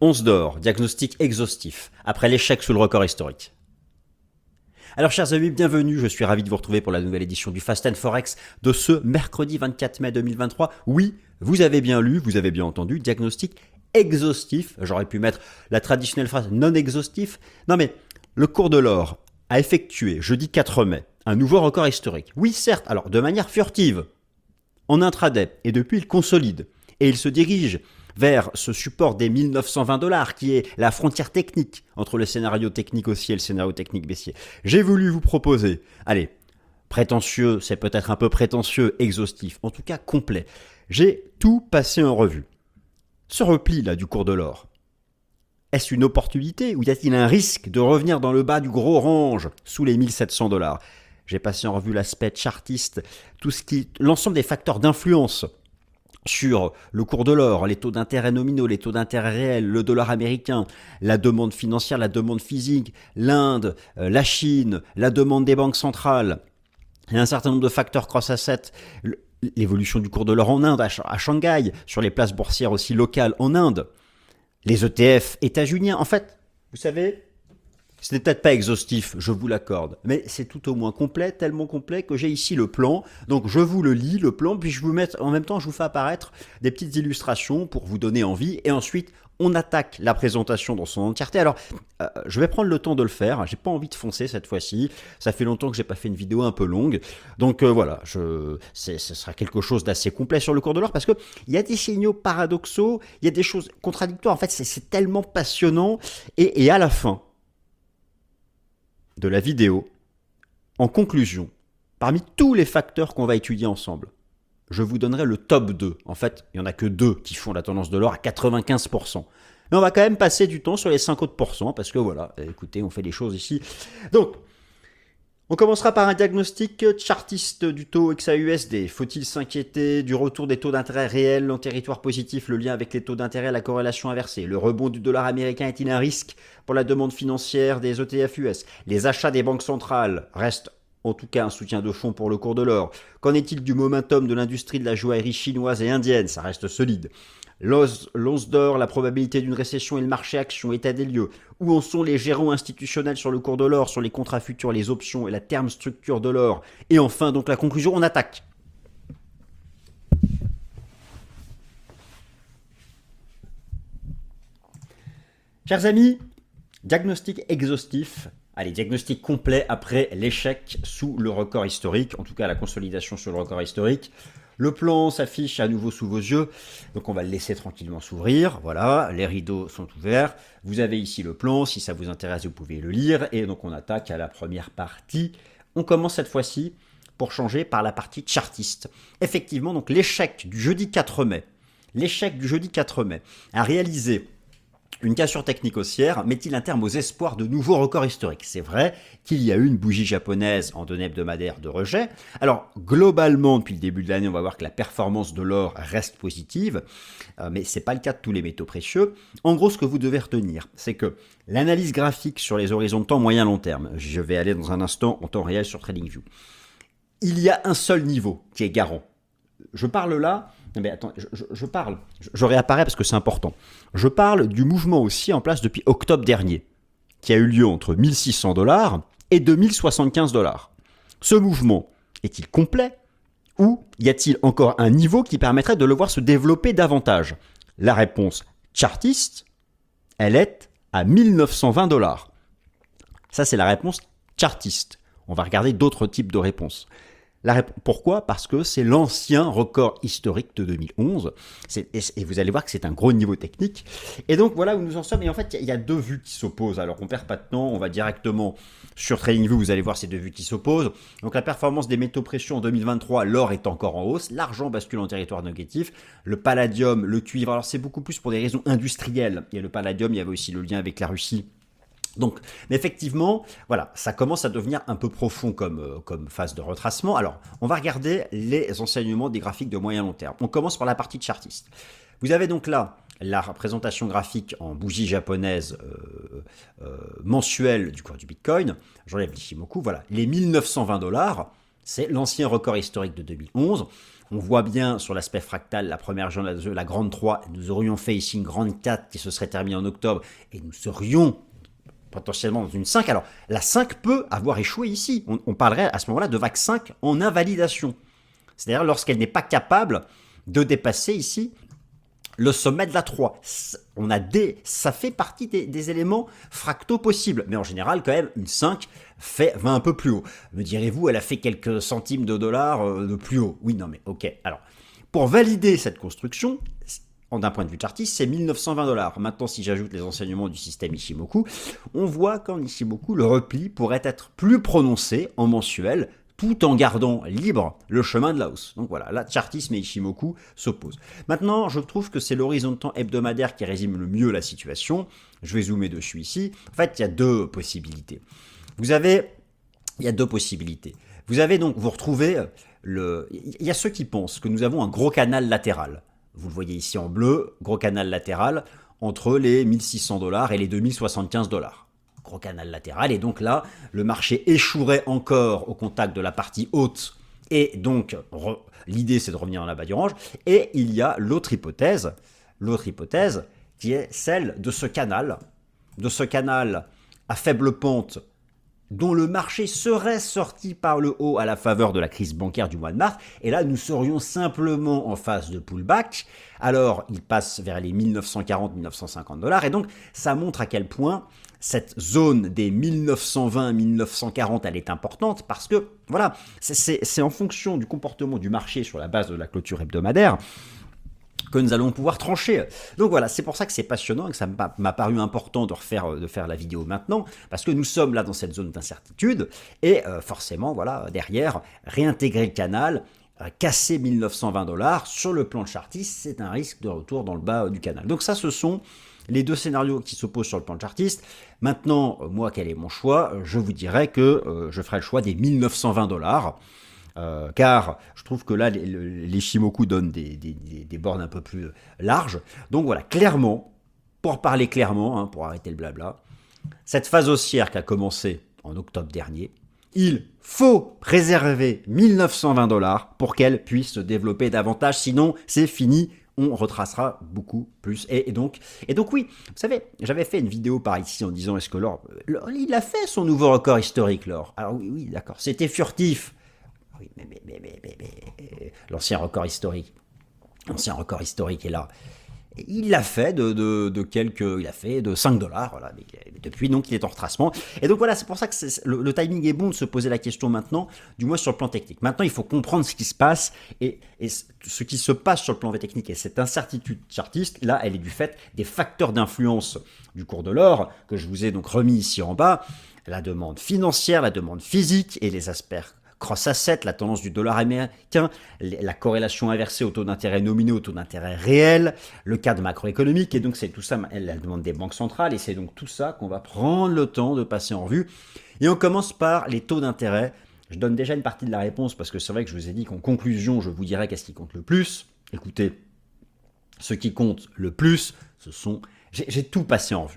Once d'or, diagnostic exhaustif, après l'échec sous le record historique. Alors chers amis, bienvenue, je suis ravi de vous retrouver pour la nouvelle édition du Fast & Forex de ce mercredi 24 mai 2023. Oui, vous avez bien lu, vous avez bien entendu, diagnostic exhaustif. J'aurais pu mettre la traditionnelle phrase non exhaustif. Non mais, le cours de l'or a effectué jeudi 4 mai un nouveau record historique. Oui certes, alors de manière furtive, en intraday, et depuis il consolide, et il se dirige vers ce support des 1920 $, qui est la frontière technique entre le scénario technique haussier et le scénario technique baissier. J'ai voulu vous proposer, allez, prétentieux, c'est peut-être un peu prétentieux, exhaustif, en tout cas complet. J'ai tout passé en revue. Ce repli là du cours de l'or, est-ce une opportunité ou y a-t-il un risque de revenir dans le bas du gros range sous les 1700 $? J'ai passé en revue l'aspect chartiste, l'ensemble des facteurs d'influence sur le cours de l'or, les taux d'intérêt nominaux, les taux d'intérêt réels, le dollar américain, la demande financière, la demande physique, l'Inde, la Chine, la demande des banques centrales, et un certain nombre de facteurs cross-asset, l'évolution du cours de l'or en Inde, à Shanghai, sur les places boursières aussi locales en Inde, les ETF états-uniens. En fait, vous savez, ce n'est peut-être pas exhaustif, je vous l'accorde, mais c'est tout au moins complet, tellement complet que j'ai ici le plan. Donc je vous le lis, le plan, puis je vous mets, en même temps je vous fais apparaître des petites illustrations pour vous donner envie, et ensuite on attaque la présentation dans son entièreté. Alors je vais prendre le temps de le faire, j'ai pas envie de foncer cette fois-ci, ça fait longtemps que j'ai pas fait une vidéo un peu longue, donc voilà, ce sera quelque chose d'assez complet sur le cours de l'or, parce qu'il y a des signaux paradoxaux, il y a des choses contradictoires, en fait c'est tellement passionnant, et à la fin de la vidéo, en conclusion, parmi tous les facteurs qu'on va étudier ensemble, je vous donnerai le top 2. En fait, il n'y en a que 2 qui font la tendance de l'or à 95%. Mais on va quand même passer du temps sur les 5 autres pourcents, parce que voilà, écoutez, on fait des choses ici. Donc, on commencera par un diagnostic chartiste du taux XAUSD. Faut-il s'inquiéter du retour des taux d'intérêt réels en territoire positif, le lien avec les taux d'intérêt, la corrélation inversée? Le rebond du dollar américain est-il un risque pour la demande financière des ETF US? Les achats des banques centrales restent en tout cas un soutien de fond pour le cours de l'or. Qu'en est-il du momentum de l'industrie de la joaillerie chinoise et indienne? Ça reste solide. L'once d'or, la probabilité d'une récession et le marché action, état des lieux. Où en sont les gérants institutionnels sur le cours de l'or, sur les contrats futurs, les options et la terme structure de l'or? Et enfin, donc la conclusion, on attaque. Chers amis, diagnostic exhaustif. Allez, diagnostic complet après l'échec sous le record historique, en tout cas la consolidation sur le record historique. Le plan s'affiche à nouveau sous vos yeux, donc on va le laisser tranquillement s'ouvrir. Voilà, les rideaux sont ouverts. Vous avez ici le plan, si ça vous intéresse, vous pouvez le lire. Et donc on attaque à la première partie. On commence cette fois-ci, pour changer, par la partie chartiste. Effectivement, donc l'échec du jeudi 4 mai, a réalisé une cassure technique haussière met-il un terme aux espoirs de nouveaux records historiques? C'est vrai qu'il y a eu une bougie japonaise en données hebdomadaires de rejet. Alors, globalement, depuis le début de l'année, on va voir que la performance de l'or reste positive, mais ce n'est pas le cas de tous les métaux précieux. En gros, ce que vous devez retenir, c'est que l'analyse graphique sur les horizons de temps moyen-long terme, je vais aller dans un instant en temps réel sur TradingView, il y a un seul niveau qui est garant. Je parle là... Mais attends, je réapparais parce que c'est important. Je parle du mouvement haussier en place depuis octobre dernier, qui a eu lieu entre 1600 $ et 2075 $. Ce mouvement est-il complet ou y a-t-il encore un niveau qui permettrait de le voir se développer davantage? La réponse chartiste, elle est à 1920 $. Ça, c'est la réponse chartiste. On va regarder d'autres types de réponses. Pourquoi? Parce que c'est l'ancien record historique de 2011. Et vous allez voir que c'est un gros niveau technique. Et donc voilà où nous en sommes. Et en fait, il y a deux vues qui s'opposent. Alors on ne perd pas de temps. On va directement sur TradingView. Vous allez voir ces deux vues qui s'opposent. Donc la performance des métaux précieux en 2023, l'or est encore en hausse. L'argent bascule en territoire négatif. Le palladium, le cuivre. Alors c'est beaucoup plus pour des raisons industrielles. Il y a le palladium, il y avait aussi le lien avec la Russie. Donc, effectivement, voilà, ça commence à devenir un peu profond comme phase de retracement. Alors, on va regarder les enseignements des graphiques de moyen long terme. On commence par la partie chartiste. Vous avez donc là la représentation graphique en bougie japonaise mensuelle du cours du Bitcoin. J'enlève l'Ishimoku, voilà. Les 1920 $, c'est l'ancien record historique de 2011. on voit bien sur l'aspect fractal, la première journée, la grande 3, nous aurions fait ici une grande 4 qui se serait terminée en octobre, et nous serions potentiellement dans une 5. Alors, la 5 peut avoir échoué ici. On parlerait à ce moment-là de vague 5 en invalidation. C'est-à-dire lorsqu'elle n'est pas capable de dépasser ici le sommet de la 3. Ça fait partie des éléments fractaux possibles. Mais en général, quand même, une 5 va un peu plus haut. Me direz-vous, elle a fait quelques centimes de dollars de plus haut. Oui, non, mais ok. Alors, pour valider cette construction, d'un point de vue chartiste, c'est 1920 $. Maintenant, si j'ajoute les enseignements du système Ishimoku, on voit qu'en Ishimoku, le repli pourrait être plus prononcé en mensuel, tout en gardant libre le chemin de la hausse. Donc voilà, là, chartisme et Ishimoku s'opposent. Maintenant, je trouve que c'est l'horizon de temps hebdomadaire qui résume le mieux la situation. Je vais zoomer dessus ici. En fait, il y a deux possibilités. Il y a deux possibilités. Vous retrouvez il y a ceux qui pensent que nous avons un gros canal latéral. Vous le voyez ici en bleu, gros canal latéral entre les 1600 $ et les 2075 $. Gros canal latéral, et donc là, le marché échouerait encore au contact de la partie haute, et donc l'idée c'est de revenir en bas du range, et il y a l'autre hypothèse qui est celle de ce canal à faible pente, dont le marché serait sorti par le haut à la faveur de la crise bancaire du mois de mars, et là nous serions simplement en phase de pullback. Alors il passe vers les 1940-1950 $, et donc ça montre à quel point cette zone des 1920-1940 elle est importante, parce que voilà, c'est en fonction du comportement du marché sur la base de la clôture hebdomadaire que nous allons pouvoir trancher. Donc voilà, c'est pour ça que c'est passionnant et que ça m'a paru important de faire la vidéo maintenant, parce que nous sommes là dans cette zone d'incertitude, et forcément, voilà, derrière, réintégrer le canal, casser 1920 $, sur le plan chartiste, c'est un risque de retour dans le bas du canal. Donc ça, ce sont les deux scénarios qui s'opposent sur le plan chartiste. Maintenant, moi, quel est mon choix? Je vous dirais que je ferai le choix des 1920 $. Car je trouve que là, les Shimoku donnent des bornes un peu plus larges. Donc voilà, clairement, pour parler clairement, pour arrêter le blabla, cette phase haussière qui a commencé en octobre dernier, il faut préserver 1920 $ pour qu'elle puisse se développer davantage, sinon c'est fini, on retracera beaucoup plus. Et donc oui, vous savez, j'avais fait une vidéo par ici en disant est-ce que l'or, il a fait son nouveau record historique, l'or. Alors oui, d'accord, c'était furtif. Oui, mais l'ancien record historique est là. Il l'a fait il a fait de 5 $, voilà. Mais depuis, donc, il est en retracement. Et donc voilà, c'est pour ça que le timing est bon de se poser la question maintenant, du moins sur le plan technique. Maintenant, il faut comprendre ce qui se passe, et ce qui se passe sur le plan technique, et cette incertitude chartiste, là, elle est du fait des facteurs d'influence du cours de l'or, que je vous ai donc remis ici en bas, la demande financière, la demande physique, et les aspects cross-asset, la tendance du dollar américain, la corrélation inversée au taux d'intérêt nominaux, au taux d'intérêt réel, le cadre macroéconomique, et donc c'est tout ça, elle demande des banques centrales, et c'est donc tout ça qu'on va prendre le temps de passer en revue. Et on commence par les taux d'intérêt. Je donne déjà une partie de la réponse, parce que c'est vrai que je vous ai dit qu'en conclusion, je vous dirais qu'est-ce qui compte le plus. Écoutez, ce qui compte le plus, ce sont... J'ai tout passé en revue.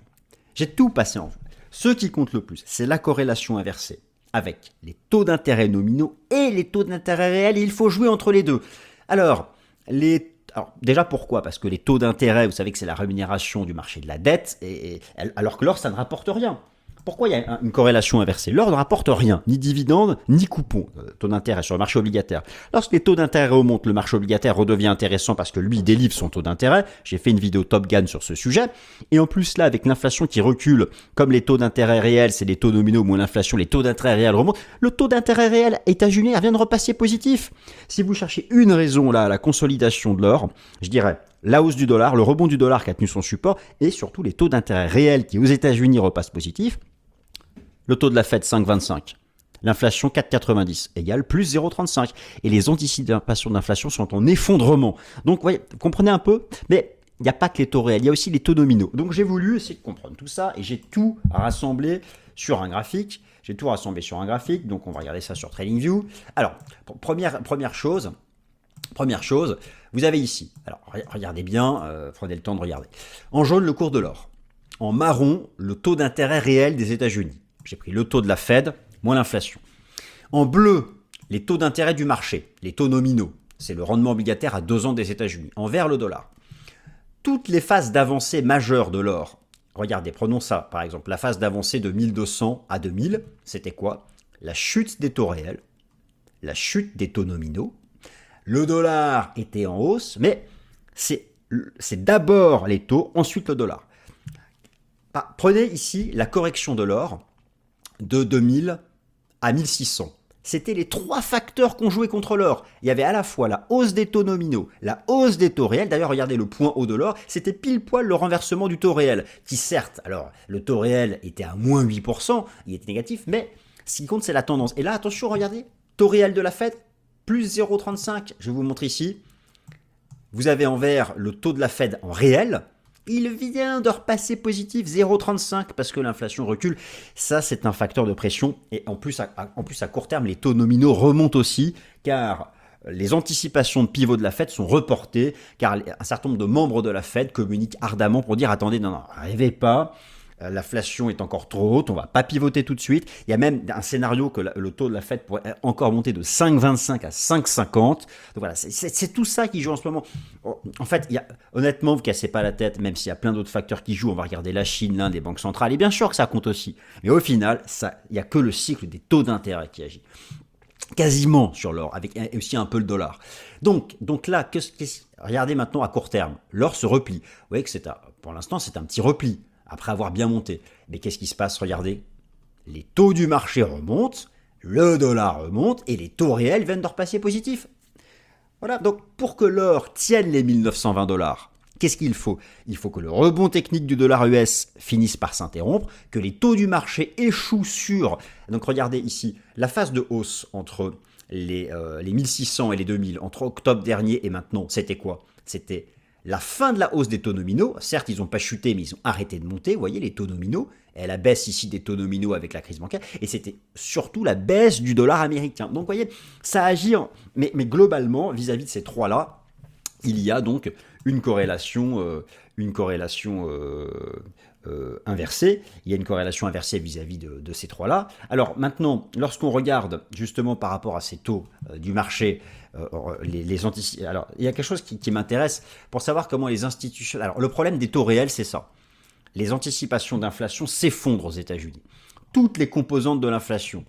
Ce qui compte le plus, c'est la corrélation inversée avec les taux d'intérêt nominaux et les taux d'intérêt réels, et il faut jouer entre les deux. Alors déjà pourquoi? Parce que les taux d'intérêt, vous savez que c'est la rémunération du marché de la dette, alors que l'or, ça ne rapporte rien. Pourquoi il y a une corrélation inversée? L'or ne rapporte rien, ni dividende, ni coupon, taux d'intérêt sur le marché obligataire. Lorsque les taux d'intérêt remontent, le marché obligataire redevient intéressant parce que lui délivre son taux d'intérêt. J'ai fait une vidéo Top Gun sur ce sujet. Et en plus là, avec l'inflation qui recule, comme les taux d'intérêt réels, c'est les taux nominaux moins l'inflation, les taux d'intérêt réels remontent. Le taux d'intérêt réel états-unien vient de repasser positif. Si vous cherchez une raison là à la consolidation de l'or, je dirais la hausse du dollar, le rebond du dollar qui a tenu son support, et surtout les taux d'intérêt réels qui aux États-Unis repassent positifs. Le taux de la Fed 5,25, l'inflation 4,90 égale plus 0,35. Et les anticipations d'inflation sont en effondrement. Donc, vous comprenez un peu, mais il n'y a pas que les taux réels, il y a aussi les taux nominaux. Donc, j'ai voulu essayer de comprendre tout ça, et j'ai tout rassemblé sur un graphique. Donc on va regarder ça sur TradingView. Alors, première chose, vous avez ici, alors regardez bien, prenez le temps de regarder. En jaune, le cours de l'or. En marron, le taux d'intérêt réel des États-Unis. J'ai pris le taux de la Fed moins l'inflation. En bleu, les taux d'intérêt du marché, les taux nominaux. c'est le rendement obligataire à 2 ans des États-Unis, envers le dollar. Toutes les phases d'avancée majeures de l'or, regardez, prenons ça par exemple, la phase d'avancée de 1200 à 2000, c'était quoi? La chute des taux réels, la chute des taux nominaux. Le dollar était en hausse, mais c'est d'abord les taux, ensuite le dollar. Prenez ici la correction de l'or de 2000 à 1600. C'était les 3 facteurs qu'on jouait contre l'or. Il y avait à la fois la hausse des taux nominaux, la hausse des taux réels. D'ailleurs, regardez le point haut de l'or, c'était pile poil le renversement du taux réel, qui certes, alors le taux réel était à moins 8%, il était négatif, mais ce qui compte, c'est la tendance. Et là, attention, regardez, taux réel de la Fed, plus 0,35. Je vais vous montrer ici. Vous avez en vert le taux de la Fed en réel. Il vient de repasser positif 0,35 parce que l'inflation recule. Ça, c'est un facteur de pression. Et en plus, à court terme, les taux nominaux remontent aussi car les anticipations de pivot de la Fed sont reportées car un certain nombre de membres de la Fed communiquent ardemment pour dire attendez, non, rêvez pas. L'inflation est encore trop haute, on ne va pas pivoter tout de suite. Il y a même un scénario que le taux de la Fed pourrait encore monter de 5,25 à 5,50. Donc voilà, c'est tout ça qui joue en ce moment. En fait, honnêtement, vous ne cassez pas la tête, même s'il y a plein d'autres facteurs qui jouent. On va regarder la Chine, l'Inde, les banques centrales, et bien sûr que ça compte aussi. Mais au final, il n'y a que le cycle des taux d'intérêt qui agit. Quasiment sur l'or, avec aussi un peu le dollar. Donc là, regardez maintenant à court terme. L'or se replie. Vous voyez que pour l'instant, c'est un petit repli. Après avoir bien monté. Mais qu'est-ce qui se passe? Regardez. Les taux du marché remontent, le dollar remonte et les taux réels viennent de repasser positifs. Voilà, donc pour que l'or tienne les 1920 $, qu'est-ce qu'il faut? Il faut que le rebond technique du dollar US finisse par s'interrompre, que les taux du marché échouent sur... Donc regardez ici, la phase de hausse entre les 1600 et les 2000, entre octobre dernier et maintenant, c'était quoi? C'était la fin de la hausse des taux nominaux. Certes, ils n'ont pas chuté, mais ils ont arrêté de monter. Vous voyez, les taux nominaux. Et la baisse ici des taux nominaux avec la crise bancaire. Et c'était surtout la baisse du dollar américain. Donc, vous voyez, ça agit. Mais globalement, vis-à-vis de ces trois-là, il y a donc une corrélation inversée. Il y a une corrélation inversée vis-à-vis de ces trois-là. Alors maintenant, lorsqu'on regarde justement par rapport à ces taux du marché, alors il y a quelque chose qui m'intéresse pour savoir comment les institutions... Alors le problème des taux réels, c'est ça. Les anticipations d'inflation s'effondrent aux États-Unis. Toutes les composantes de l'inflation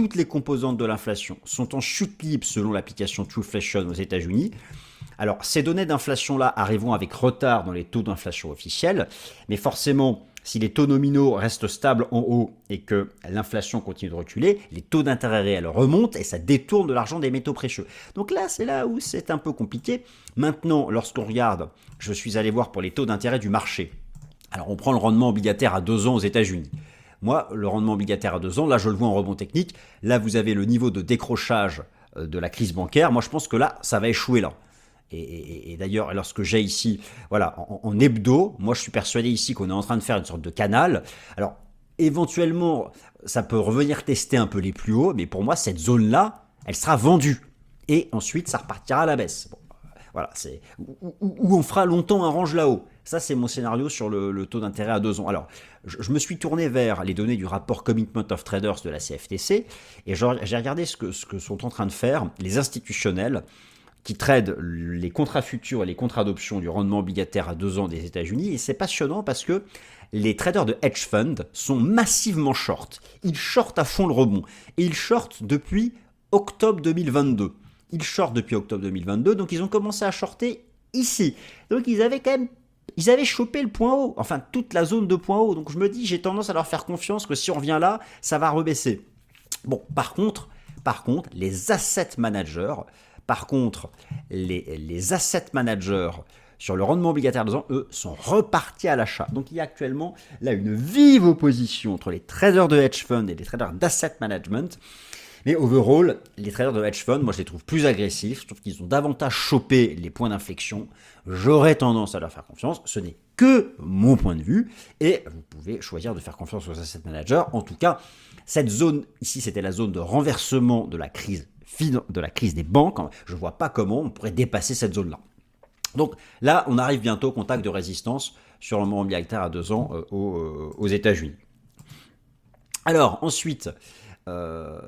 sont en chute libre selon l'application Trueflation aux États-Unis. Alors, ces données d'inflation-là arriveront avec retard dans les taux d'inflation officiels, mais forcément, si les taux nominaux restent stables en haut et que l'inflation continue de reculer, les taux d'intérêt réels remontent et ça détourne de l'argent des métaux précieux. Donc là, c'est là où c'est un peu compliqué. Maintenant, lorsqu'on regarde, je suis allé voir pour les taux d'intérêt du marché. Alors, on prend le rendement obligataire à 2 ans aux États-Unis. Moi, le rendement obligataire à 2 ans, là, je le vois en rebond technique. Là, vous avez le niveau de décrochage de la crise bancaire. Moi, je pense que là, ça va échouer là. Et d'ailleurs, lorsque j'ai ici, voilà, en hebdo, moi je suis persuadé ici qu'on est en train de faire une sorte de canal. Alors, éventuellement, ça peut revenir tester un peu les plus hauts, mais pour moi, cette zone-là, elle sera vendue. Et ensuite, ça repartira à la baisse. Bon, voilà, où on fera longtemps un range là-haut. Ça, c'est mon scénario sur le taux d'intérêt à 2 ans. Alors, je me suis tourné vers les données du rapport Commitment of Traders de la CFTC, et j'ai regardé ce que sont en train de faire les institutionnels qui tradent les contrats futurs et les contrats d'option du rendement obligataire à 2 ans des États-Unis. Et c'est passionnant parce que les traders de hedge fund sont massivement short. Ils shortent à fond le rebond. Et ils shortent depuis octobre 2022. Ils shortent depuis octobre 2022, donc ils ont commencé à shorter ici. Donc ils avaient chopé le point haut, enfin toute la zone de point haut. Donc je me dis, j'ai tendance à leur faire confiance que si on revient là, ça va rebaisser. Bon, par contre, les asset managers... les asset managers sur le rendement obligataire de 2 ans, eux, sont repartis à l'achat. Donc il y a actuellement là une vive opposition entre les traders de hedge fund et les traders d'asset management. Mais overall, les traders de hedge fund, moi je les trouve plus agressifs. Je trouve qu'ils ont davantage chopé les points d'inflexion. J'aurais tendance à leur faire confiance. Ce n'est que mon point de vue. Et vous pouvez choisir de faire confiance aux asset managers. En tout cas, cette zone ici, c'était la zone de renversement de la crise des banques. Je ne vois pas comment on pourrait dépasser cette zone-là. Donc là, on arrive bientôt au contact de résistance sur le rendement obligataire à 2 ans aux États-Unis. Alors ensuite,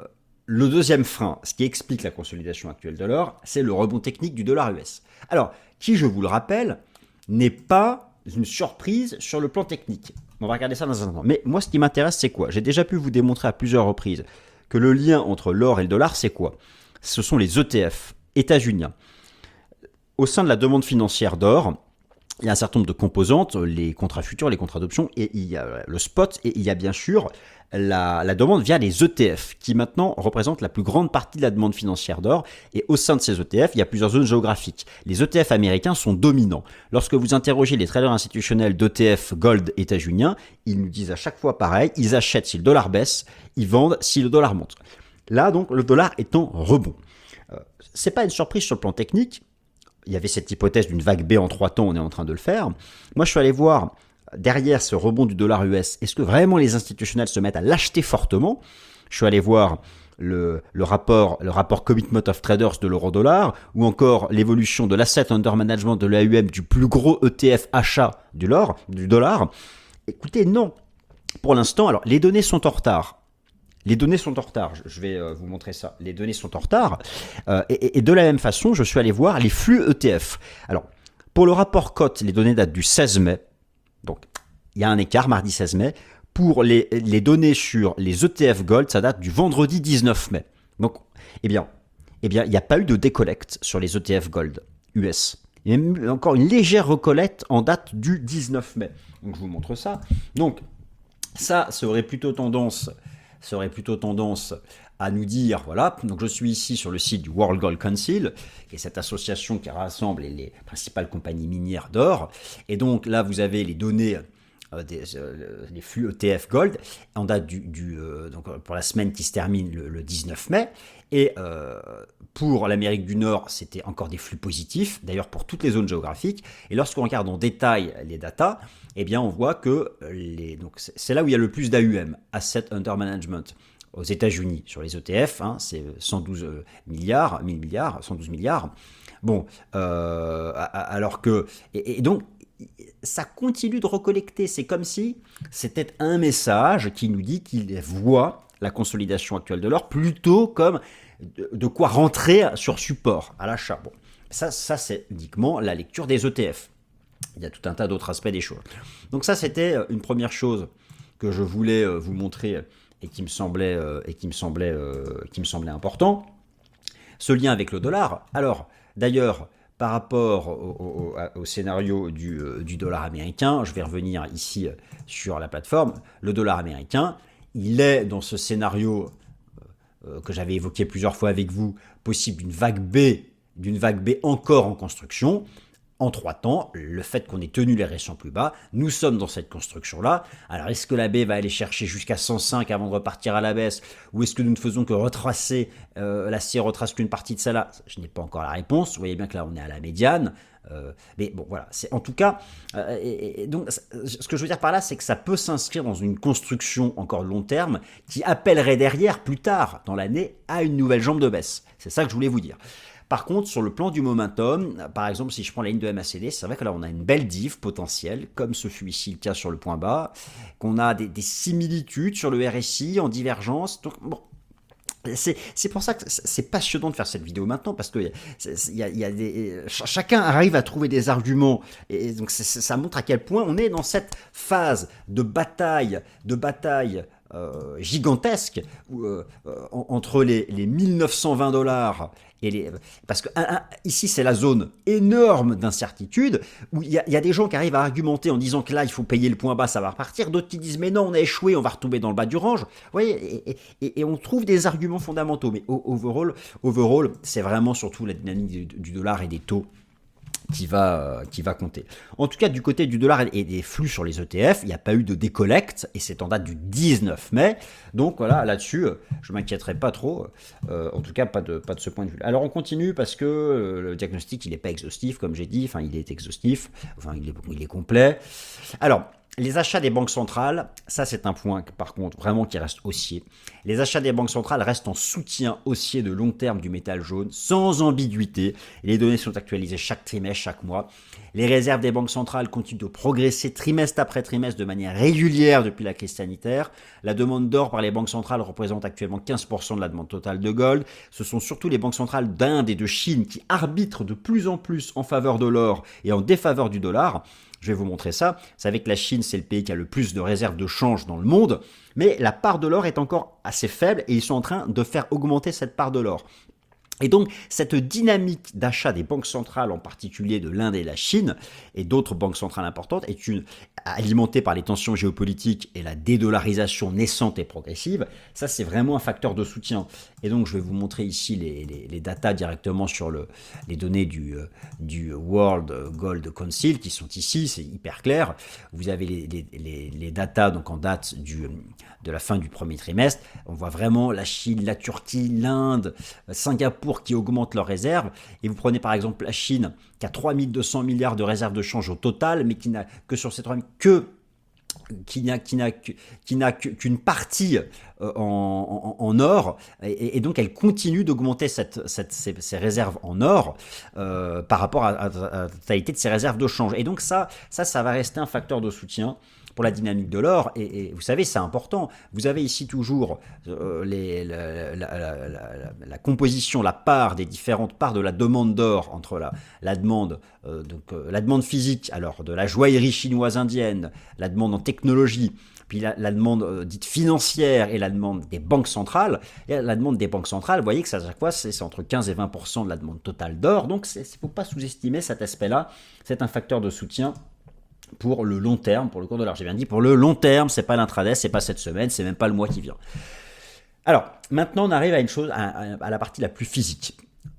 le deuxième frein, ce qui explique la consolidation actuelle de l'or, c'est le rebond technique du dollar US. Alors, qui, je vous le rappelle, n'est pas une surprise sur le plan technique. On va regarder ça dans un instant. Mais moi, ce qui m'intéresse, c'est quoi? J'ai déjà pu vous démontrer à plusieurs reprises que le lien entre l'or et le dollar, c'est quoi? Ce sont les ETF états-uniens. Au sein de la demande financière d'or, il y a un certain nombre de composantes, les contrats futurs, les contrats d'options, et il y a le spot, et il y a bien sûr la demande via les ETF, qui maintenant représentent la plus grande partie de la demande financière d'or. Et au sein de ces ETF, il y a plusieurs zones géographiques. Les ETF américains sont dominants. Lorsque vous interrogez les traders institutionnels d'ETF Gold états-uniens, ils nous disent à chaque fois pareil, ils achètent si le dollar baisse, ils vendent si le dollar monte. Là, donc, le dollar est en rebond. C'est pas une surprise sur le plan technique. Il y avait cette hypothèse d'une vague B en 3 temps, on est en train de le faire. Moi, je suis allé voir derrière ce rebond du dollar US, est-ce que vraiment les institutionnels se mettent à l'acheter fortement? Je suis allé voir le rapport Commitment of Traders de l'euro-dollar, ou encore l'évolution de l'asset under management de l'AUM, du plus gros ETF achat du dollar. Écoutez, non. Pour l'instant, alors les données sont en retard. Les données sont en retard, je vais vous montrer ça. Les données sont en retard. Et de la même façon, je suis allé voir les flux ETF. Alors, pour le rapport cote, les données datent du 16 mai. Donc, il y a un écart, mardi 16 mai. Pour les données sur les ETF Gold, ça date du vendredi 19 mai. Donc, eh bien, il n'y a pas eu de décollecte sur les ETF Gold US. Il y a même encore une légère recollecte en date du 19 mai. Donc, je vous montre ça. Donc, ça aurait plutôt tendance à nous dire, voilà, donc je suis ici sur le site du World Gold Council, qui est cette association qui rassemble les principales compagnies minières d'or, et donc là vous avez les données des flux ETF Gold, en date donc pour la semaine qui se termine le 19 mai, et pour l'Amérique du Nord, c'était encore des flux positifs, d'ailleurs pour toutes les zones géographiques, et lorsqu'on regarde en détail les datas, eh bien on voit que donc c'est là où il y a le plus d'AUM, Asset Under Management, aux États-Unis sur les ETF, hein, c'est 112 milliards, 1000 milliards, 112 milliards. Bon, alors que... Et donc, ça continue de recollecter. C'est comme si c'était un message qui nous dit qu'il voit la consolidation actuelle de l'or plutôt comme de quoi rentrer sur support à l'achat. Bon, ça c'est uniquement la lecture des ETF. Il y a tout un tas d'autres aspects des choses. Donc ça, c'était une première chose que je voulais vous montrer et qui me semblait important. Ce lien avec le dollar. Alors, d'ailleurs, par rapport au scénario du dollar américain, je vais revenir ici sur la plateforme. Le dollar américain, il est dans ce scénario que j'avais évoqué plusieurs fois avec vous, possible d'une vague B encore en construction. En 3 temps, le fait qu'on ait tenu les récents plus bas, nous sommes dans cette construction-là. Alors, est-ce que la baie va aller chercher jusqu'à 105 avant de repartir à la baisse, ou est-ce que nous ne faisons que retracer, l'acier retrace qu'une partie de ça là? Je n'ai pas encore la réponse. Vous voyez bien que là, on est à la médiane. Mais bon, voilà. C'est, en tout cas, donc, ce que je veux dire par là, c'est que ça peut s'inscrire dans une construction encore long terme qui appellerait derrière, plus tard dans l'année, à une nouvelle jambe de baisse. C'est ça que je voulais vous dire. Par contre, sur le plan du momentum, par exemple, si je prends la ligne de MACD, c'est vrai que là, on a une belle div potentielle, comme ce fut ici le cas sur le point bas, qu'on a des similitudes sur le RSI en divergence. Donc, bon, c'est pour ça que c'est passionnant de faire cette vidéo maintenant, parce que chacun arrive à trouver des arguments, et donc ça montre à quel point on est dans cette phase de bataille gigantesque entre les 1920 $ parce que ici c'est la zone énorme d'incertitude où il y a des gens qui arrivent à argumenter en disant que là il faut payer le point bas, ça va repartir, d'autres qui disent mais non on a échoué, on va retomber dans le bas du range. Vous voyez, et on trouve des arguments fondamentaux, mais overall c'est vraiment surtout la dynamique du dollar et des taux qui va compter. En tout cas, du côté du dollar et des flux sur les ETF, il n'y a pas eu de décollecte, et c'est en date du 19 mai. Donc voilà, là-dessus, je ne m'inquiéterai pas trop, en tout cas pas de ce point de vue. Alors on continue parce que le diagnostic, il n'est pas exhaustif, comme j'ai dit, enfin il est exhaustif, enfin il est complet. Alors, Les achats des banques centrales, ça c'est un point par contre vraiment qui reste haussier. Les achats des banques centrales restent en soutien haussier de long terme du métal jaune, sans ambiguïté. Les données sont actualisées chaque trimestre, chaque mois. Les réserves des banques centrales continuent de progresser trimestre après trimestre de manière régulière depuis la crise sanitaire. La demande d'or par les banques centrales représente actuellement 15% de la demande totale de gold. Ce sont surtout les banques centrales d'Inde et de Chine qui arbitrent de plus en plus en faveur de l'or et en défaveur du dollar. Je vais vous montrer ça. Vous savez que la Chine, c'est le pays qui a le plus de réserves de change dans le monde, mais la part de l'or est encore assez faible et ils sont en train de faire augmenter cette part de l'or. Et donc, cette dynamique d'achat des banques centrales, en particulier de l'Inde et la Chine, et d'autres banques centrales importantes, est alimentée par les tensions géopolitiques et la dédollarisation naissante et progressive. Ça, c'est vraiment un facteur de soutien. Et donc, je vais vous montrer ici les datas directement sur les données du World Gold Council, qui sont ici, c'est hyper clair. Vous avez les datas donc en date de la fin du premier trimestre. On voit vraiment la Chine, la Turquie, l'Inde, Singapour, qui augmentent leurs réserves. Et vous prenez par exemple la Chine, qui a 3200 milliards de réserves de change au total, mais qui n'a que sur ces 3000 qui n'a qu'une partie en or, et donc elle continue d'augmenter ses réserves en or par rapport à la totalité de ses réserves de change. Et donc ça va rester un facteur de soutien pour la dynamique de l'or, et vous savez, c'est important. Vous avez ici toujours la composition, la part des différentes parts de la demande d'or entre la demande physique, alors de la joaillerie chinoise indienne, la demande en technologie, puis la demande dite financière et la demande des banques centrales. Et la demande des banques centrales, vous voyez que ça, à chaque fois, c'est entre 15 et 20% de la demande totale d'or. Donc, il ne faut pas sous-estimer cet aspect-là. C'est un facteur de soutien pour le long terme, pour le cours de l'or. J'ai bien dit pour le long terme, c'est pas l'intraday, c'est pas cette semaine, c'est même pas le mois qui vient. Alors, maintenant on arrive à une chose, à la partie la plus physique.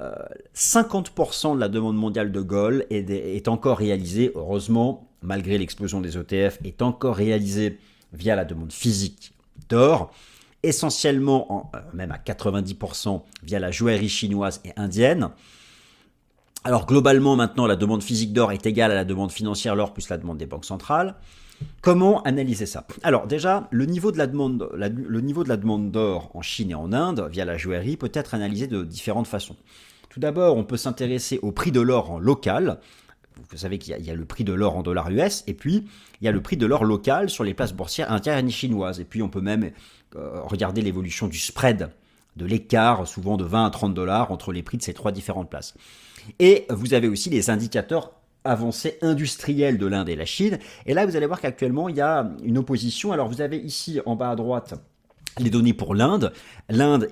50% de la demande mondiale de gold est encore réalisée, heureusement, malgré l'explosion des ETF, est encore réalisée via la demande physique d'or, essentiellement, même à 90%, via la joaillerie chinoise et indienne. Alors globalement maintenant la demande physique d'or est égale à la demande financière l'or plus la demande des banques centrales. Comment analyser ça? Alors déjà le niveau de la demande d'or en Chine et en Inde via la joaillerie peut être analysé de différentes façons. Tout d'abord on peut s'intéresser au prix de l'or en local. Vous savez qu'il y a le prix de l'or en dollars US et puis il y a le prix de l'or local sur les places boursières indiennes et chinoises. Et puis on peut même regarder l'évolution du spread, de l'écart souvent de 20 à 30 dollars entre les prix de ces trois différentes places. Et vous avez aussi les indicateurs avancés industriels de l'Inde et la Chine. Et là, vous allez voir qu'actuellement, il y a une opposition. Alors, vous avez ici, en bas à droite, les données pour l'Inde. L'Inde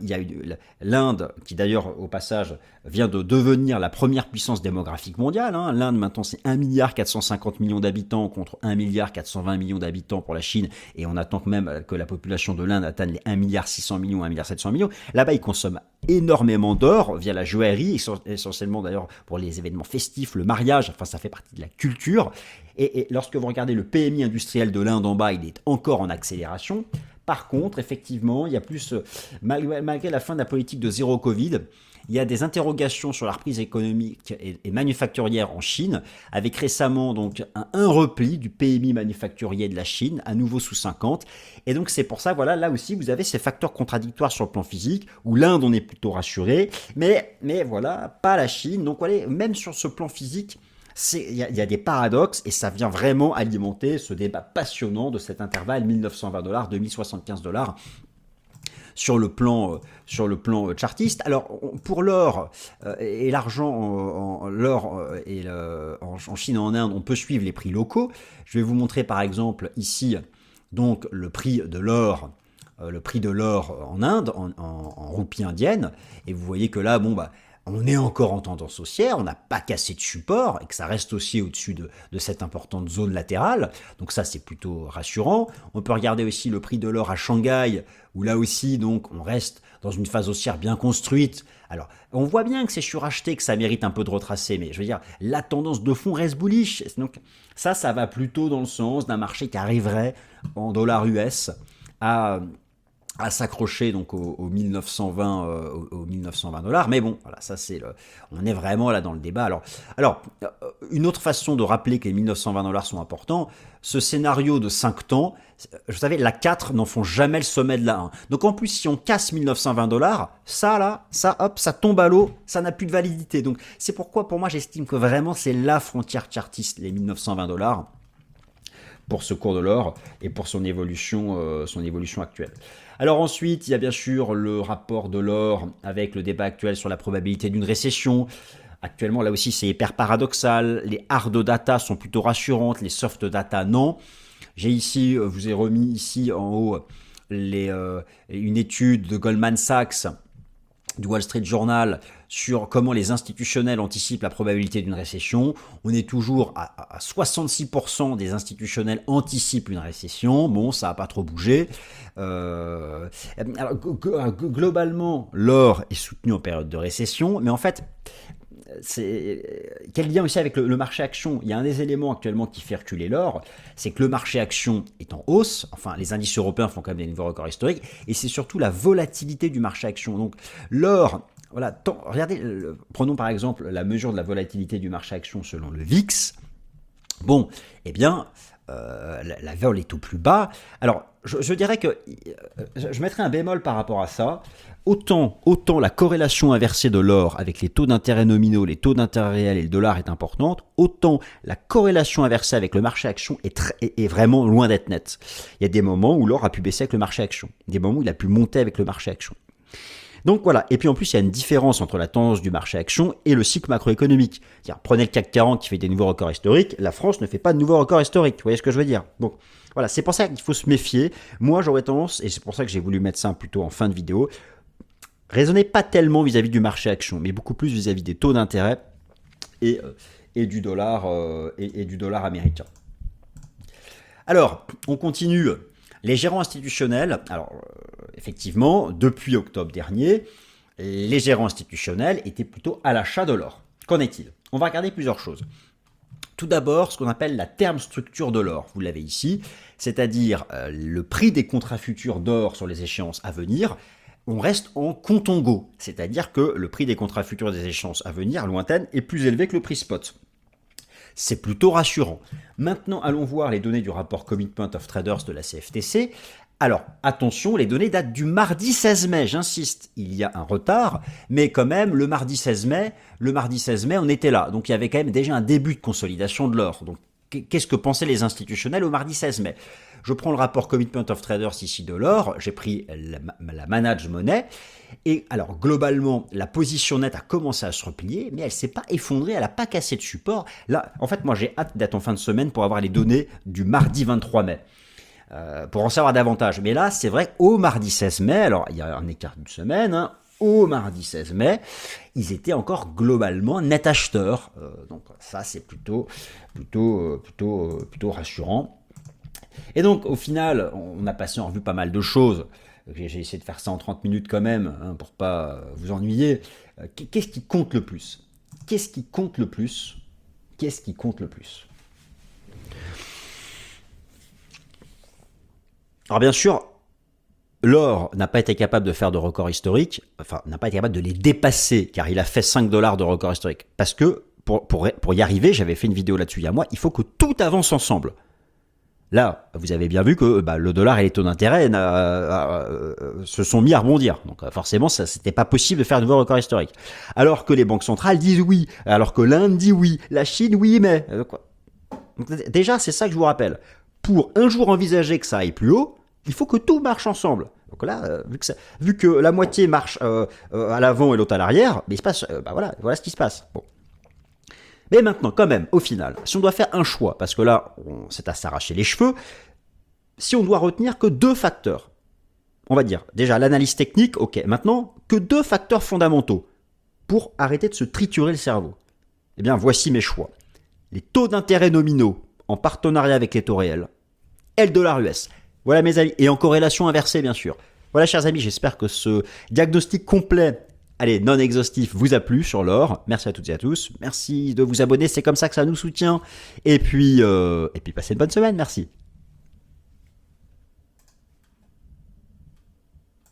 qui d'ailleurs, au passage, vient de devenir la première puissance démographique mondiale. L'Inde, maintenant, c'est 1,450 milliard d'habitants contre 1,420 milliard d'habitants pour la Chine. Et on attend même que la population de l'Inde atteigne les 1,6 milliard, 1,7 milliard. Là-bas, ils consomment énormément d'or via la joaillerie, essentiellement d'ailleurs pour les événements festifs, le mariage. Enfin, ça fait partie de la culture. Et lorsque vous regardez le PMI industriel de l'Inde en bas, il est encore en accélération. Par contre, effectivement, il y a plus, malgré la fin de la politique de zéro Covid, il y a des interrogations sur la reprise économique et manufacturière en Chine, avec récemment donc un repli du PMI manufacturier de la Chine, à nouveau sous 50. Et donc c'est pour ça, voilà, là aussi vous avez ces facteurs contradictoires sur le plan physique, où l'Inde on est plutôt rassuré, mais voilà, pas la Chine. Donc voilà, même sur ce plan physique, il y a des paradoxes et ça vient vraiment alimenter ce débat passionnant de cet intervalle 1920 $, 2075 $. Sur le plan chartiste. Alors pour l'or et l'argent, en Chine et en Inde, on peut suivre les prix locaux. Je vais vous montrer par exemple ici donc le prix de l'or en Inde, en roupie indienne, et vous voyez que là, on est encore en tendance haussière, on n'a pas cassé de support et que ça reste aussi au-dessus de cette importante zone latérale. Donc ça, c'est plutôt rassurant. On peut regarder aussi le prix de l'or à Shanghai, où là aussi, donc, on reste dans une phase haussière bien construite. Alors, on voit bien que c'est suracheté, que ça mérite un peu de retracer, mais je veux dire, la tendance de fond reste bullish. Donc ça va plutôt dans le sens d'un marché qui arriverait en dollars US à à s'accrocher donc aux 1920 aux 1920 dollars, mais bon, voilà, ça c'est on est vraiment là dans le débat. Alors une autre façon de rappeler que les 1920 dollars sont importants, ce scénario de 5 temps, vous savez, la 4 n'en font jamais le sommet de la 1. Donc en plus, si on casse 1920 dollars, ça là, ça hop, ça tombe à l'eau, ça n'a plus de validité. Donc c'est pourquoi pour moi j'estime que vraiment c'est la frontière chartiste, les 1920 dollars, pour ce cours de l'or et pour son évolution actuelle. Alors ensuite, il y a bien sûr le rapport de l'or avec le débat actuel sur la probabilité d'une récession. Actuellement, là aussi, c'est hyper paradoxal. Les hard data sont plutôt rassurantes, les soft data, non. J'ai ici, vous ai remis ici en haut une étude de Goldman Sachs, du Wall Street Journal, sur comment les institutionnels anticipent la probabilité d'une récession. On est toujours à 66% des institutionnels anticipent une récession. Bon, ça n'a pas trop bougé. Alors, globalement, l'or est soutenu en période de récession, mais en fait, quel lien aussi avec le marché action? Il y a un des éléments actuellement qui fait reculer l'or, c'est que le marché action est en hausse, enfin les indices européens font quand même des nouveaux records historiques, et c'est surtout la volatilité du marché action. Donc l'or, voilà, regardez, prenons par exemple la mesure de la volatilité du marché action selon le VIX. Bon, eh bien, la vol est au plus bas. Alors, je dirais que je mettrais un bémol par rapport à ça. Autant la corrélation inversée de l'or avec les taux d'intérêt nominaux, les taux d'intérêt réels et le dollar est importante, autant la corrélation inversée avec le marché action est vraiment loin d'être nette. Il y a des moments où l'or a pu baisser avec le marché action, des moments où il a pu monter avec le marché action. Donc voilà, et puis en plus il y a une différence entre la tendance du marché action et le cycle macroéconomique. C'est-à-dire, prenez le CAC 40 qui fait des nouveaux records historiques, la France ne fait pas de nouveaux records historiques, vous voyez ce que je veux dire? Donc voilà, c'est pour ça qu'il faut se méfier. Moi j'aurais tendance, et c'est pour ça que j'ai voulu mettre ça plutôt en fin de vidéo, raisonnez pas tellement vis-à-vis du marché action, mais beaucoup plus vis-à-vis des taux d'intérêt et du dollar américain. Alors, on continue. Les gérants institutionnels, alors effectivement, depuis octobre dernier, les gérants institutionnels étaient plutôt à l'achat de l'or. Qu'en est-il? On va regarder plusieurs choses. Tout d'abord, ce qu'on appelle la terme structure de l'or, vous l'avez ici, c'est-à-dire le prix des contrats futurs d'or sur les échéances à venir. On reste en contango, c'est-à-dire que le prix des contrats futurs des échéances à venir, lointaines, est plus élevé que le prix spot. C'est plutôt rassurant. Maintenant, allons voir les données du rapport Commitment of Traders de la CFTC. Alors, attention, les données datent du mardi 16 mai, j'insiste, il y a un retard, mais quand même, le mardi 16 mai, on était là. Donc, il y avait quand même déjà un début de consolidation de l'or. Donc, qu'est-ce que pensaient les institutionnels au mardi 16 mai? Je prends le rapport Commitment of Traders ici de l'or, j'ai pris la Managed Money, et alors globalement, la position nette a commencé à se replier, mais elle ne s'est pas effondrée, elle n'a pas cassé de support. Là, en fait, moi j'ai hâte d'être en fin de semaine pour avoir les données du mardi 23 mai. Pour en savoir davantage. Mais là, c'est vrai, au mardi 16 mai, alors il y a un écart d'une semaine, hein, au mardi 16 mai, ils étaient encore globalement net acheteurs. Donc ça, c'est plutôt rassurant. Et donc, au final, on a passé en revue pas mal de choses. J'ai essayé de faire ça en 30 minutes quand même, hein, pour pas vous ennuyer. Qu'est-ce qui compte le plus? Qu'est-ce qui compte le plus? Qu'est-ce qui compte le plus? Alors bien sûr, l'or n'a pas été capable de faire de records historiques, enfin, n'a pas été capable de les dépasser, car il a fait 5 $ de record historique. Parce que, pour y arriver, j'avais fait une vidéo là-dessus il y a un mois, il faut que tout avance ensemble. Là, vous avez bien vu que le dollar et les taux d'intérêt se sont mis à rebondir. Donc forcément, c'était pas possible de faire de nouveaux records historiques. Alors que les banques centrales disent oui, alors que l'Inde dit oui, la Chine oui, mais... Donc, déjà, c'est ça que je vous rappelle. Pour un jour envisager que ça aille plus haut, il faut que tout marche ensemble. Donc là, vu que la moitié marche à l'avant et l'autre à l'arrière, mais il se passe, voilà ce qui se passe. Bon. Mais maintenant, quand même, au final, si on doit faire un choix, parce que là, c'est à s'arracher les cheveux, si on doit retenir que 2 facteurs, on va dire, déjà l'analyse technique, ok, maintenant, que 2 facteurs fondamentaux pour arrêter de se triturer le cerveau. Eh bien, voici mes choix. Les taux d'intérêt nominaux en partenariat avec les taux réels et le dollar US. Voilà mes amis, et en corrélation inversée, bien sûr. Voilà, chers amis, j'espère que ce diagnostic complet, allez, non exhaustif, vous a plu sur l'or. Merci à toutes et à tous. Merci de vous abonner, c'est comme ça que ça nous soutient. Et puis passez une bonne semaine, merci.